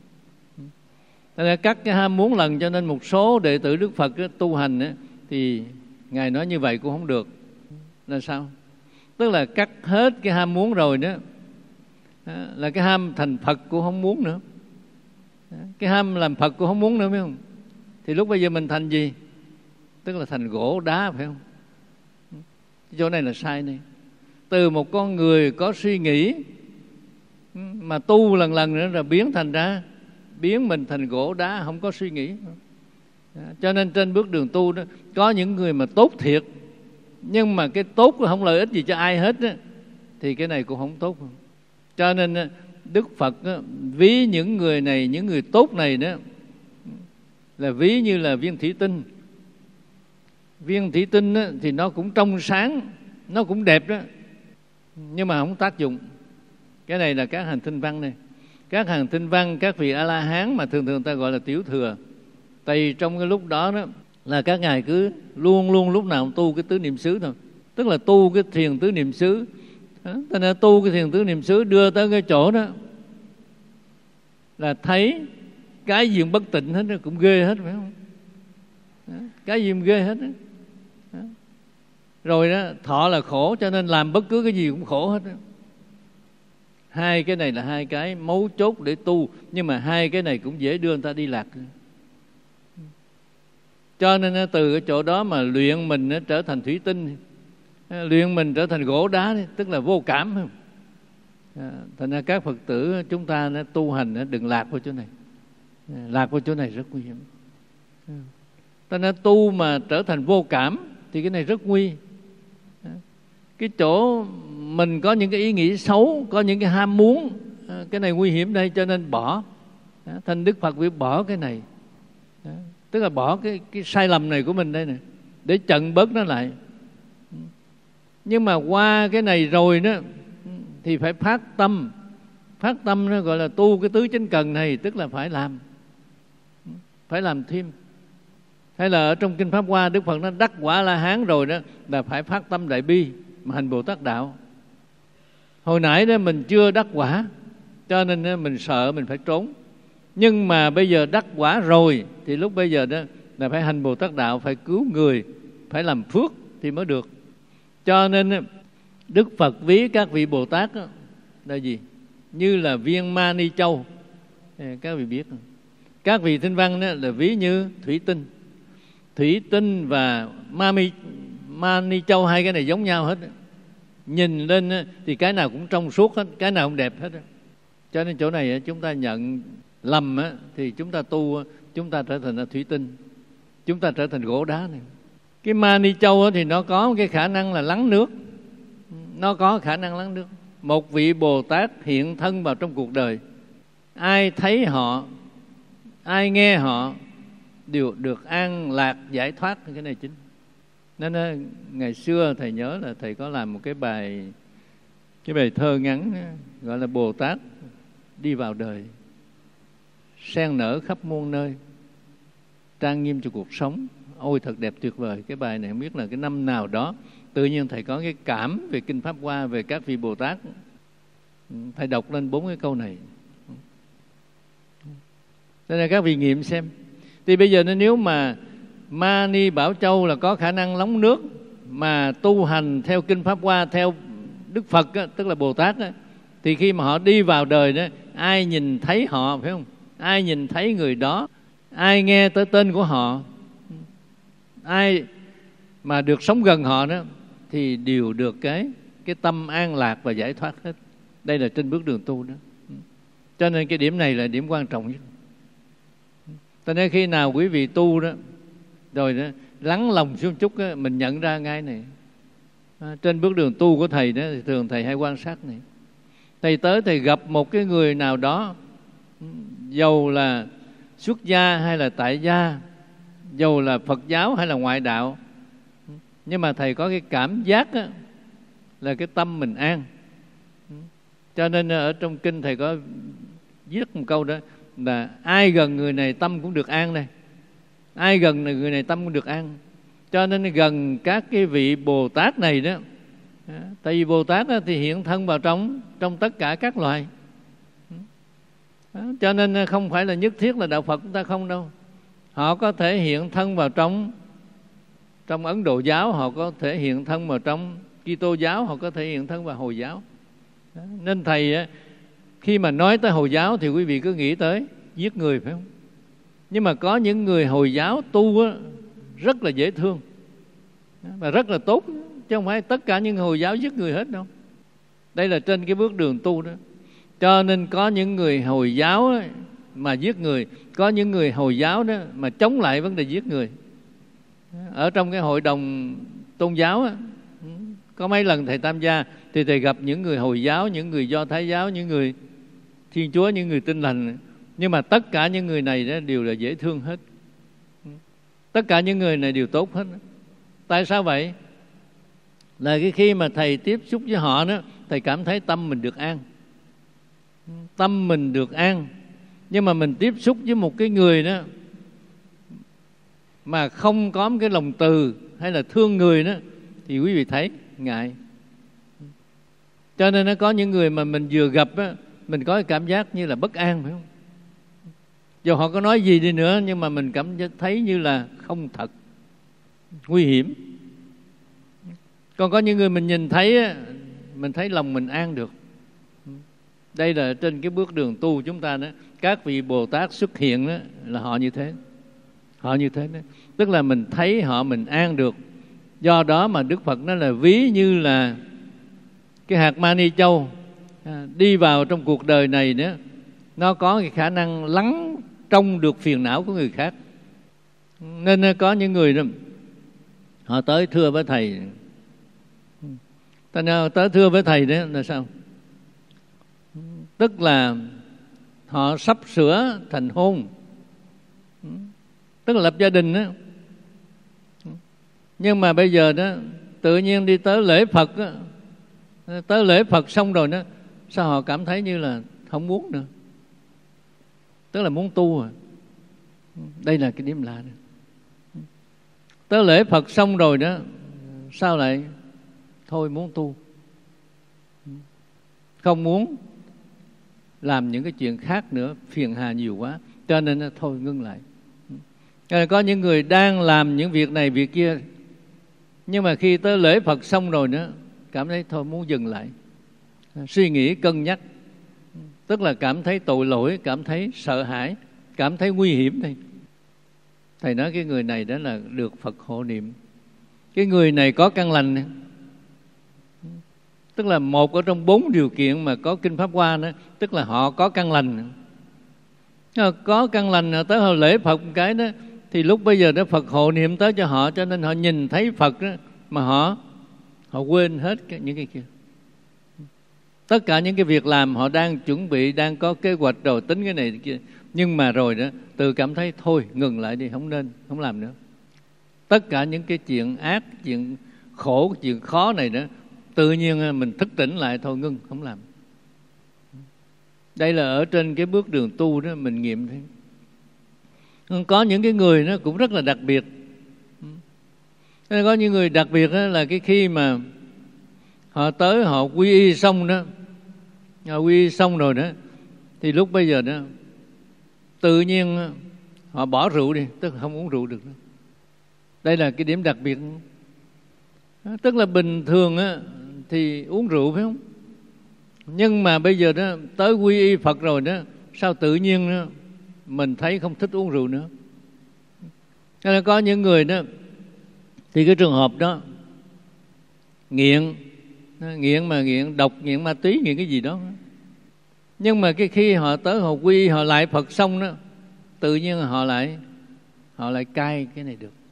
Là cắt cái ham muốn lần, cho nên một số đệ tử Đức Phật đó, tu hành đó, thì Ngài nói như vậy cũng không được. Là sao? Tức là cắt hết cái ham muốn rồi đó, là cái ham thành Phật cũng không muốn nữa, cái ham làm Phật cũng không muốn nữa, phải không? Thì lúc bây giờ mình thành gì? Tức là thành gỗ đá, phải không? Cái chỗ này là sai này. Từ một con người có suy nghĩ mà tu lần lần nữa rồi biến thành ra biến mình thành gỗ đá, không có suy nghĩ. Cho nên trên bước đường tu đó, có những người mà tốt thiệt, nhưng mà cái tốt không lợi ích gì cho ai hết đó, thì cái này cũng không tốt. Cho nên Đức Phật đó, ví những người này, những người tốt này đó, là ví như là viên thủy tinh. Viên thủy tinh đó, thì nó cũng trong sáng, nó cũng đẹp đó, nhưng mà không tác dụng. Cái này là các hành tinh văn này. Các hành tinh văn, các vị A-la-hán mà thường thường ta gọi là tiểu thừa. Tại vì trong cái lúc đó đó là các ngài cứ luôn luôn lúc nào cũng tu cái tứ niệm xứ thôi. Tức là tu cái thiền tứ niệm xứ. Cho nên tu cái thiền tứ niệm xứ đưa tới cái chỗ đó là thấy cái gì cũng bất tịnh hết, cũng ghê hết, phải không? Cái gì cũng ghê hết. Rồi đó, thọ là khổ, cho nên làm bất cứ cái gì cũng khổ hết. Hai cái này là hai cái mấu chốt để tu, nhưng mà hai cái này cũng dễ đưa người ta đi lạc. Cho nên từ cái chỗ đó mà luyện mình trở thành thủy tinh, luyện mình trở thành gỗ đá, tức là vô cảm. Thành ra các Phật tử chúng ta tu hành đừng lạc vào chỗ này. Lạc vào chỗ này rất nguy hiểm. Ta nói tu mà trở thành vô cảm thì cái này rất nguy. Cái chỗ mình có những cái ý nghĩ xấu, có những cái ham muốn, cái này nguy hiểm đây, cho nên bỏ. Thành Đức Phật phải bỏ cái này, tức là bỏ cái, cái sai lầm này của mình đây nè, để chặn bớt nó lại. Nhưng mà qua cái này rồi đó thì phải phát tâm. Phát tâm nó gọi là tu cái tứ chánh cần này, tức là phải làm, phải làm thêm. Hay là ở trong Kinh Pháp Hoa, Đức Phật nó đắc quả La Hán rồi đó là phải phát tâm đại bi mà hành Bồ Tát đạo. Hồi nãy đó mình chưa đắc quả, cho nên mình sợ mình phải trốn. Nhưng mà bây giờ đắc quả rồi thì lúc bây giờ đó là phải hành Bồ Tát đạo, phải cứu người, phải làm phước thì mới được. Cho nên Đức Phật ví các vị Bồ Tát đó, là gì? Như là viên mani châu. Các vị biết không? Các vị Tinh Văn đó là ví như thủy tinh. Thủy tinh và mani, mani châu, hai cái này giống nhau hết. Nhìn lên thì cái nào cũng trong suốt hết, cái nào cũng đẹp hết. Cho nên chỗ này chúng ta nhận lầm thì chúng ta tu, chúng ta trở thành thủy tinh, chúng ta trở thành gỗ đá này. Cái mani châu thì nó có cái khả năng là lắng nước, nó có khả năng lắng nước. Một vị Bồ Tát hiện thân vào trong cuộc đời, ai thấy họ, ai nghe họ đều được an lạc giải thoát. Cái này chính. Nên ngày xưa thầy nhớ là thầy có làm một cái bài cái bài thơ ngắn gọi là Bồ Tát đi vào đời, sen nở khắp muôn nơi, trang nghiêm cho cuộc sống. Ôi thật đẹp tuyệt vời. Cái bài này không biết là cái năm nào đó tự nhiên thầy có cái cảm về Kinh Pháp Hoa, về các vị Bồ Tát, thầy đọc lên bốn cái câu này. Cho nên các vị nghiệm xem. Thì bây giờ nếu mà Mani Bảo Châu là có khả năng lóng nước, mà tu hành theo Kinh Pháp Hoa, theo Đức Phật á, tức là Bồ Tát á, thì khi mà họ đi vào đời đó, ai nhìn thấy họ, phải không? Ai nhìn thấy người đó, ai nghe tới tên của họ, ai mà được sống gần họ đó, thì đều được cái cái tâm an lạc và giải thoát hết. Đây là trên bước đường tu đó. Cho nên cái điểm này là điểm quan trọng nhất. Cho nên khi nào quý vị tu đó, rồi đó, lắng lòng xuống chút đó, mình nhận ra ngay này. À, trên bước đường tu của thầy đó thì thường thầy hay quan sát này. Thầy tới thầy gặp một cái người nào đó, dầu là xuất gia hay là tại gia, dầu là Phật giáo hay là ngoại đạo, nhưng mà thầy có cái cảm giác đó, là cái tâm mình an. Cho nên ở trong kinh thầy có viết một câu đó là ai gần người này tâm cũng được an đây. Ai gần người này tâm cũng được an. Cho nên gần các cái vị Bồ Tát này đó, tại vì Bồ Tát đó thì hiện thân vào trong trong tất cả các loài. Đó, cho nên không phải là nhất thiết là đạo Phật chúng ta không đâu. Họ có thể hiện thân vào trong trong Ấn Độ giáo, họ có thể hiện thân vào trong Kitô giáo, họ có thể hiện thân vào Hồi giáo. Đó, nên thầy khi mà nói tới Hồi giáo thì quý vị cứ nghĩ tới giết người, phải không? Nhưng mà có những người Hồi giáo tu á, rất là dễ thương và rất là tốt, chứ không phải tất cả những Hồi giáo giết người hết đâu. Đây là trên cái bước đường tu đó. Cho nên có những người Hồi giáo á, mà giết người, có những người Hồi giáo đó mà chống lại vấn đề giết người. Ở trong cái hội đồng tôn giáo á, có mấy lần thầy tham gia thì thầy gặp những người Hồi giáo, những người Do Thái giáo, những người Thiên Chúa, những người Tin Lành. Nhưng mà tất cả những người này đó đều là dễ thương hết. Tất cả những người này đều tốt hết. Tại sao vậy? Là cái khi mà thầy tiếp xúc với họ đó, thầy cảm thấy tâm mình được an. Tâm mình được an. Nhưng mà mình tiếp xúc với một cái người đó mà không có một cái lòng từ hay là thương người đó, thì quý vị thấy ngại. Cho nên nó có những người mà mình vừa gặp á, mình có cái cảm giác như là bất an, phải không? Dù họ có nói gì đi nữa, nhưng mà mình cảm thấy như là không thật, nguy hiểm. Còn có những người mình nhìn thấy á, mình thấy lòng mình an được. Đây là trên cái bước đường tu chúng ta đó, các vị Bồ Tát xuất hiện đó, là họ như thế. Họ như thế đó. Tức là mình thấy họ mình an được. Do đó mà Đức Phật nói là ví như là cái hạt mani châu à, đi vào trong cuộc đời này đó, nó có cái khả năng lắng trong được phiền não của người khác. Nên có những người đó, họ tới thưa với thầy. Tới thưa với thầy đó là sao? Tức là họ sắp sửa thành hôn, tức là lập gia đình đó. Nhưng mà bây giờ đó tự nhiên đi tới lễ Phật đó, tới lễ Phật xong rồi đó, sao họ cảm thấy như là không muốn nữa, tức là muốn tu à. Đây là cái điểm lạ này. Tới lễ Phật xong rồi đó, sao lại thôi muốn tu, không muốn làm những cái chuyện khác nữa, phiền hà nhiều quá, cho nên thôi ngưng lại. Có những người đang làm những việc này việc kia, nhưng mà khi tới lễ Phật xong rồi nữa, cảm thấy thôi muốn dừng lại, suy nghĩ cân nhắc, tức là cảm thấy tội lỗi, cảm thấy sợ hãi, cảm thấy nguy hiểm. Thầy Thầy nói cái người này đó là được Phật hộ niệm. Cái người này có căn lành, tức là một ở trong bốn điều kiện mà có Kinh Pháp Hoa đó, tức là họ có căn lành. Có căn lành tới hồi lễ Phật một cái đó, thì lúc bây giờ đó Phật hộ niệm tới cho họ, cho nên họ nhìn thấy Phật đó, mà họ họ quên hết cái, những cái kia. Tất cả những cái việc làm họ đang chuẩn bị, đang có kế hoạch rồi, tính cái này cái kia, nhưng mà rồi đó tự cảm thấy thôi ngừng lại đi, không nên, không làm nữa. Tất cả những cái chuyện ác, chuyện khổ, chuyện khó này đó, tự nhiên mình thức tỉnh lại, thôi ngưng, không làm. Đây là ở trên cái bước đường tu đó mình nghiệm thấy. Có những cái người nó cũng rất là đặc biệt. Có những người đặc biệt đó là cái khi mà họ tới họ quy y xong đó, họ quy y xong rồi đó, thì lúc bây giờ đó tự nhiên họ bỏ rượu đi, tức là không uống rượu được. Đây là cái điểm đặc biệt. Tức là bình thường á, thì uống rượu phải không? Nhưng mà bây giờ đó tới quy y Phật rồi đó, sao tự nhiên đó, mình thấy không thích uống rượu nữa. Nên có những người đó thì cái trường hợp đó nghiện, nghiện mà nghiện độc, nghiện ma túy, nghiện cái gì đó. Nhưng mà cái khi họ tới họ quy họ lại Phật xong đó, tự nhiên họ lại họ lại cai cái này được.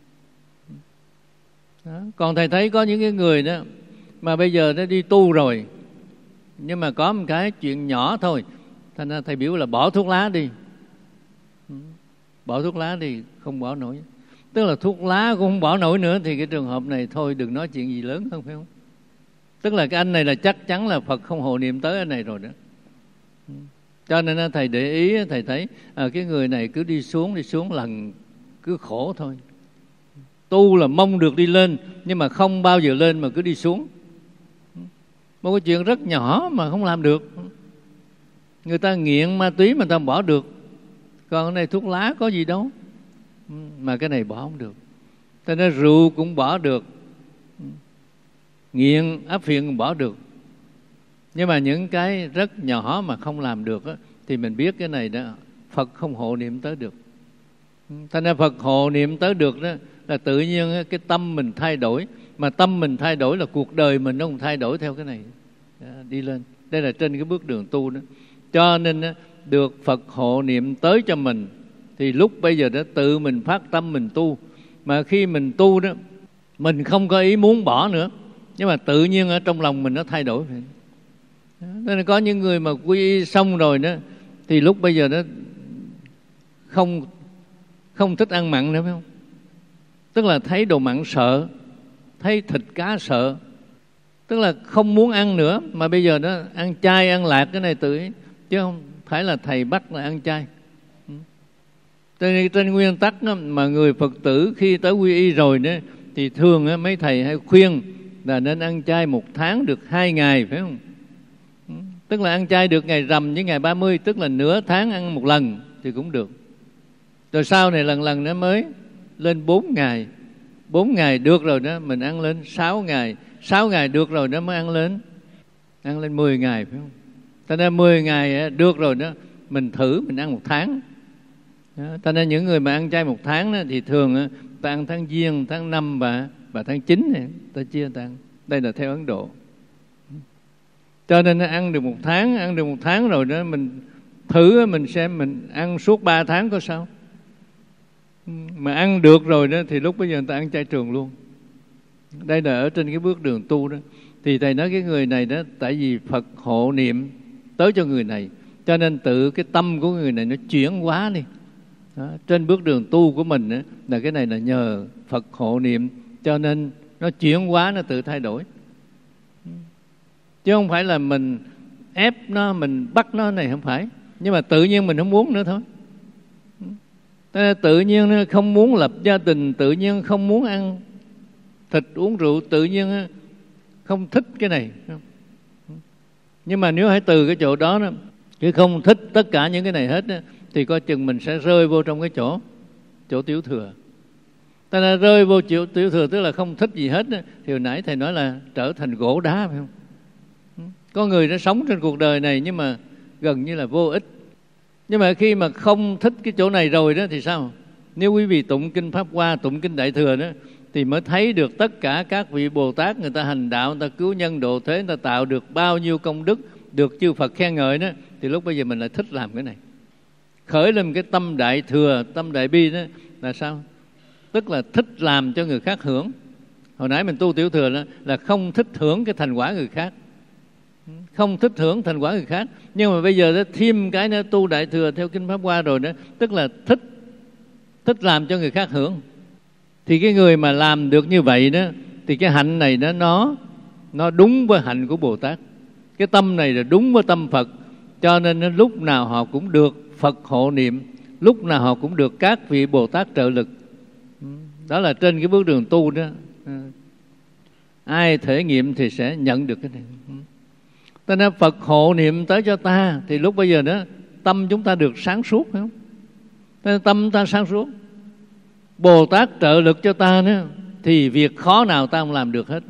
Đó. Còn thầy thấy có những cái người đó mà bây giờ nó đi tu rồi, nhưng mà có một cái chuyện nhỏ thôi, thành ra thầy biểu là bỏ thuốc lá đi. Bỏ thuốc lá đi, không bỏ nổi. Tức là thuốc lá cũng không bỏ nổi nữa, thì cái trường hợp này thôi đừng nói chuyện gì lớn hơn, phải không? Tức là cái anh này là chắc chắn là Phật không hộ niệm tới anh này rồi đó. Cho nên thầy để ý, thầy thấy à, cái người này cứ đi xuống đi xuống lần cứ khổ thôi. Tu là mong được đi lên, nhưng mà không bao giờ lên mà cứ đi xuống. Một cái chuyện rất nhỏ mà không làm được. Người ta nghiện ma túy mà người ta bỏ được, còn cái này thuốc lá có gì đâu, mà cái này bỏ không được. Cho nên rượu cũng bỏ được, nghiện áp phiện cũng bỏ được. Nhưng mà những cái rất nhỏ mà không làm được á, thì mình biết cái này đó Phật không hộ niệm tới được. Thành ra Phật hộ niệm tới được đó là tự nhiên cái tâm mình thay đổi. Mà tâm mình thay đổi là cuộc đời mình nó cũng thay đổi theo cái này, đi lên. Đây là trên cái bước đường tu đó. Cho nên được Phật hộ niệm tới cho mình, thì lúc bây giờ đó tự mình phát tâm mình tu. Mà khi mình tu đó, mình không có ý muốn bỏ nữa, nhưng mà tự nhiên ở trong lòng mình nó thay đổi. Nên có những người mà quy y xong rồi đó, thì lúc bây giờ đó không không thích ăn mặn nữa, phải không? Tức là thấy đồ mặn sợ, thấy thịt cá sợ, tức là không muốn ăn nữa. Mà bây giờ đó ăn chay ăn lạc cái này tự ý, chứ không phải là thầy bắt là ăn chay. Trên, trên nguyên tắc đó, mà người Phật tử khi tới quy y rồi đó, thì thường đó, mấy thầy hay khuyên là nên ăn chay một tháng được hai ngày, phải không? Tức là ăn chay được ngày rằm với ngày ba mươi, tức là nửa tháng ăn một lần thì cũng được. Rồi sau này lần lần nó mới lên bốn ngày. Bốn ngày được rồi đó, mình ăn lên sáu ngày. Sáu ngày được rồi đó mới ăn lên Ăn lên mười ngày, phải không? Cho nên mười ngày được rồi đó, mình thử mình ăn một tháng. Cho nên những người mà ăn chay một tháng đó, thì thường ta ăn tháng Giêng, tháng năm và, và tháng chín này, ta chia ta ăn. Đây là theo Ấn Độ. Cho nên ăn được một tháng, ăn được một tháng rồi đó, mình thử mình xem mình ăn suốt ba tháng có sao. Mà ăn được rồi đó thì lúc bây giờ người ta ăn chay trường luôn. Đây là ở trên cái bước đường tu đó. Thì thầy nói cái người này đó, tại vì Phật hộ niệm tới cho người này, cho nên tự cái tâm của người này nó chuyển hóa đi. Đó, trên bước đường tu của mình đó, là cái này là nhờ Phật hộ niệm, cho nên nó chuyển hóa, nó tự thay đổi. Chứ không phải là mình ép nó, mình bắt nó này, không phải. Nhưng mà tự nhiên mình không muốn nữa thôi. Tự nhiên không muốn lập gia đình, tự nhiên không muốn ăn thịt uống rượu, tự nhiên không thích cái này. Nhưng mà nếu hãy từ cái chỗ đó, đó chứ không thích tất cả những cái này hết đó, thì coi chừng mình sẽ rơi vô trong cái chỗ chỗ tiểu thừa. Ta đã rơi vô chỗ tiểu thừa tức là không thích gì hết đó, thì hồi nãy thầy nói là trở thành gỗ đá, phải không? Có người nó sống trên cuộc đời này nhưng mà gần như là vô ích. Nhưng mà khi mà không thích cái chỗ này rồi đó thì sao? Nếu quý vị tụng kinh Pháp Hoa, tụng kinh Đại Thừa đó, thì mới thấy được tất cả các vị Bồ Tát người ta hành đạo, người ta cứu nhân độ thế, người ta tạo được bao nhiêu công đức, được chư Phật khen ngợi đó. Thì lúc bây giờ mình lại thích làm cái này, khởi lên cái tâm Đại Thừa, tâm Đại Bi đó là sao? Tức là thích làm cho người khác hưởng. Hồi nãy mình tu tiểu thừa đó là không thích hưởng cái thành quả người khác, không thích hưởng thành quả người khác. Nhưng mà bây giờ đó, thêm cái nữa, tu Đại Thừa theo kinh Pháp Hoa rồi đó, tức là thích thích làm cho người khác hưởng. Thì cái người mà làm được như vậy đó, thì cái hạnh này đó nó nó đúng với hạnh của Bồ Tát. Cái tâm này là đúng với tâm Phật, cho nên lúc nào họ cũng được Phật hộ niệm, lúc nào họ cũng được các vị Bồ Tát trợ lực. Đó là trên cái bước đường tu đó, ai thể nghiệm thì sẽ nhận được cái này. Cho nên Phật hộ niệm tới cho ta, thì lúc bây giờ đó tâm chúng ta được sáng suốt, phải không? Cho nên tâm ta sáng suốt, Bồ Tát trợ lực cho ta nữa, thì việc khó nào ta không làm được hết.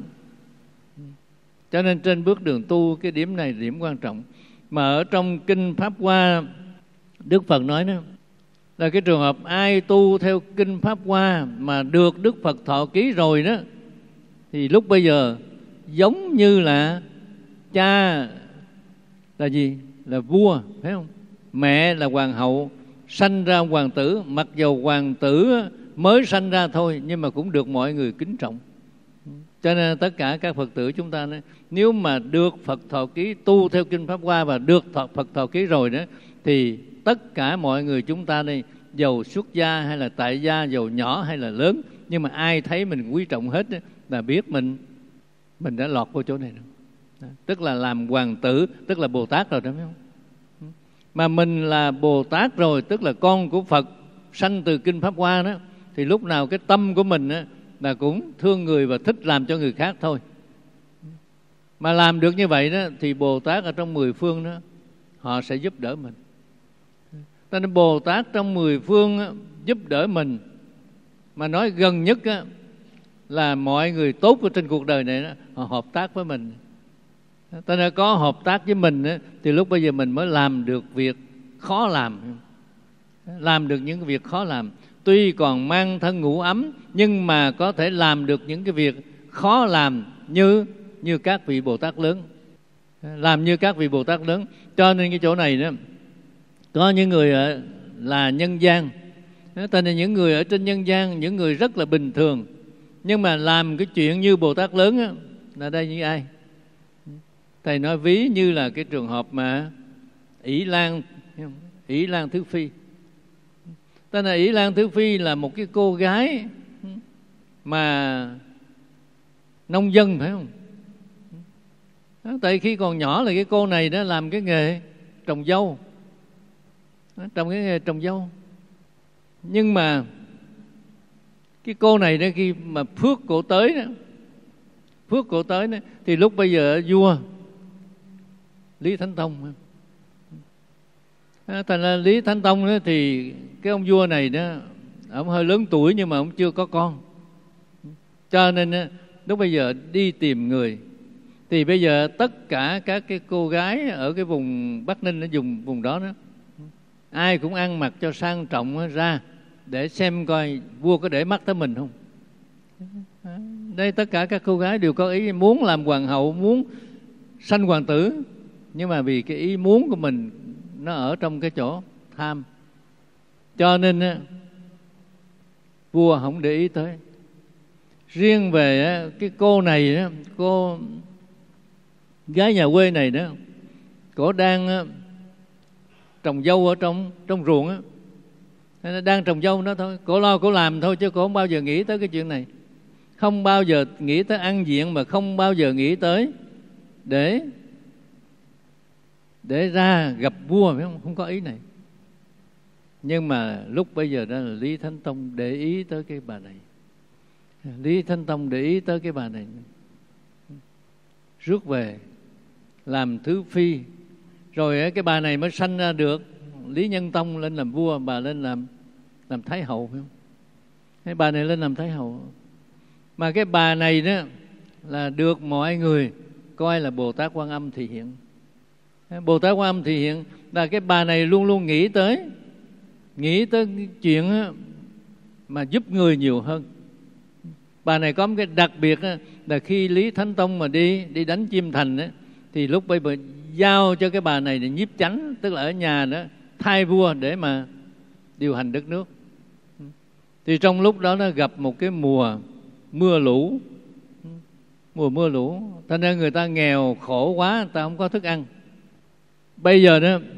Cho nên trên bước đường tu, cái điểm này là điểm quan trọng. Mà ở trong kinh Pháp Hoa, Đức Phật nói đó là cái trường hợp ai tu theo kinh Pháp Hoa mà được Đức Phật thọ ký rồi đó, thì lúc bây giờ giống như là cha là gì? Là vua, phải không? Mẹ là hoàng hậu, sanh ra hoàng tử, mặc dầu hoàng tử mới sanh ra thôi nhưng mà cũng được mọi người kính trọng. Cho nên tất cả các Phật tử chúng ta nói, nếu mà được Phật thọ ký, tu theo kinh Pháp Hoa và được thọ, Phật thọ ký rồi đó, thì tất cả mọi người chúng ta đây, dầu xuất gia hay là tại gia, dầu nhỏ hay là lớn, nhưng mà ai thấy mình quý trọng hết đó, là biết mình mình đã lọt vô chỗ này rồi. Đó, tức là làm hoàng tử, tức là Bồ Tát rồi, đúng không? Mà mình là Bồ Tát rồi, tức là con của Phật, sanh từ kinh Pháp Hoa đó, thì lúc nào cái tâm của mình đó, là cũng thương người và thích làm cho người khác thôi. Mà làm được như vậy đó, thì Bồ Tát ở trong mười phương đó, họ sẽ giúp đỡ mình. Cho nên Bồ Tát trong mười phương đó, giúp đỡ mình. Mà nói gần nhất đó, là mọi người tốt ở trên cuộc đời này đó, họ hợp tác với mình. Cho nên có hợp tác với mình đó, thì lúc bây giờ mình mới làm được việc khó làm. Làm được những việc khó làm. Tuy còn mang thân ngũ ấm, nhưng mà có thể làm được những cái việc khó làm như như các vị Bồ Tát lớn. Làm như các vị Bồ Tát lớn. Cho nên cái chỗ này đó, có những người ở là nhân gian. Cho nên những người ở trên nhân gian, những người rất là bình thường, nhưng mà làm cái chuyện như Bồ Tát lớn đó, là đây như ai? Thầy nói ví như là cái trường hợp mà Ỷ Lan, Ỷ Lan Thứ Phi. Tên là Ỷ Lan Thứ Phi là một cái cô gái mà nông dân, phải không? Đó, tại khi còn nhỏ là cái cô này đã làm cái nghề trồng dâu, trồng cái nghề trồng dâu. Nhưng mà cái cô này đó, khi mà phước cổ tới đó, phước cổ tới đó, thì lúc bây giờ vua Lý Thánh Tông, thành ra Lý Thánh Tông đó, thì cái ông vua này đó, ông hơi lớn tuổi nhưng mà ông chưa có con. Cho nên đó, lúc bây giờ đi tìm người, thì bây giờ tất cả các cái cô gái ở cái vùng Bắc Ninh, ở vùng vùng đó đó, ai cũng ăn mặc cho sang trọng ra để xem coi vua có để mắt tới mình không. Đây tất cả các cô gái đều có ý muốn làm hoàng hậu, muốn sanh hoàng tử, nhưng mà vì cái ý muốn của mình nó ở trong cái chỗ tham, cho nên vua không để ý tới. Riêng về cái cô này đó, cô gái nhà quê này đó, cổ đang trồng dâu ở trong trong ruộng á, đang trồng dâu nó thôi, cổ lo cổ làm thôi, chứ cổ không bao giờ nghĩ tới cái chuyện này, không bao giờ nghĩ tới ăn diện, mà không bao giờ nghĩ tới để để ra gặp vua, phải không? Không có ý này. Nhưng mà lúc bây giờ đó là Lý Thánh Tông để ý tới cái bà này. Lý Thánh Tông để ý tới cái bà này, rước về làm thứ phi. Rồi cái bà này mới sanh ra được Lý Nhân Tông lên làm vua, bà lên làm làm thái hậu, phải không? Cái bà này lên làm thái hậu. Mà cái bà này đó là được mọi người coi là Bồ Tát Quan Âm Thị Hiện. Bồ Tát Quan Âm Thị Hiện là cái bà này luôn luôn nghĩ tới nghĩ tới cái chuyện mà giúp người nhiều hơn. Bà này có một cái đặc biệt là khi Lý Thánh Tông mà đi đi đánh Chiêm Thành đó, thì lúc bây giờ giao cho cái bà này để nhiếp chánh, tức là ở nhà đó thay vua để mà điều hành đất nước. Thì trong lúc đó nó gặp một cái mùa mưa lũ, mùa mưa lũ, cho nên người ta nghèo khổ quá, người ta không có thức ăn. Bây giờ đó